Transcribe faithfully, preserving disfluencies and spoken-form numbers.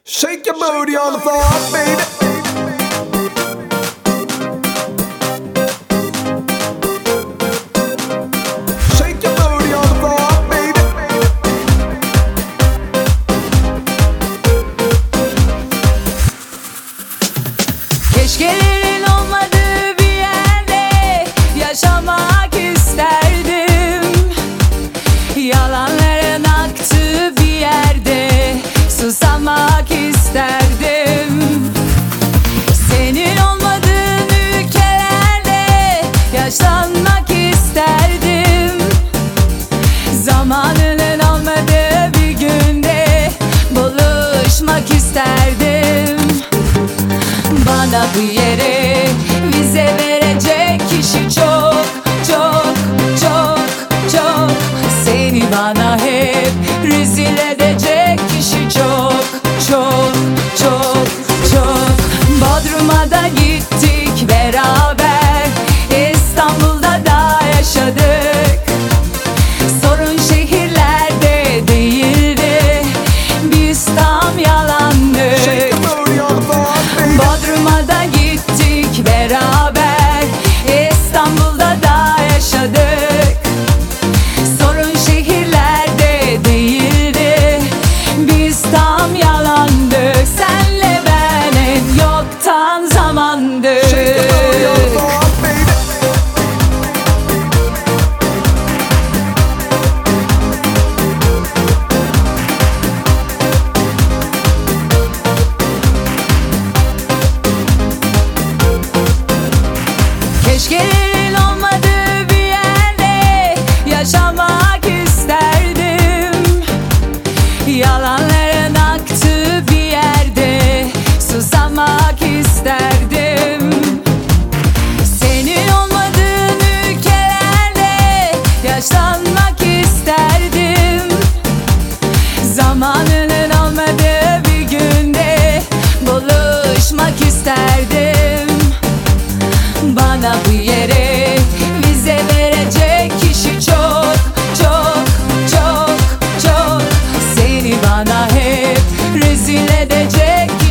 Shake your booty on the floor, baby. Shake your booty on the floor, baby. Keşkelerin olmadığı bir yerde yaşamak isterdim. Yalanların aktığı bir yerde susamak isterdim. Senin olmadığın ülkelerde yaşlanmak isterdim. Zamanının olmadığı bir günde buluşmak isterdim. Bana bu yere vize verecek kişi çok çok çok çok. Seni bana hep rezil edecek kişi çok çok çok çok. Bodrum'a da gittik beraber, İstanbul'da da yaşadık. Sorun şehirlerde değildi, biz tam yalandık. Shake your booty on the floor, baby. Bodrum'a da gittik beraber, İstanbul'da da yaşadık. Sorun şehirlerde değildi, biz tam yalandık. Senle ben en yoktan zamandık. Shake your booty on the floor, baby. Keşkelerin olmadığı bir yerde yaşamak isterdim. Yalanların aktığı bir yerde susamak isterdim. Senin olmadığın ülkelerde yaşlanmak isterdim. Zamanının olmadığı bir günde buluşmak isterdim. Bana bu yere vize verecek kişi çok çok çok çok. Seni bana hep rezil edecek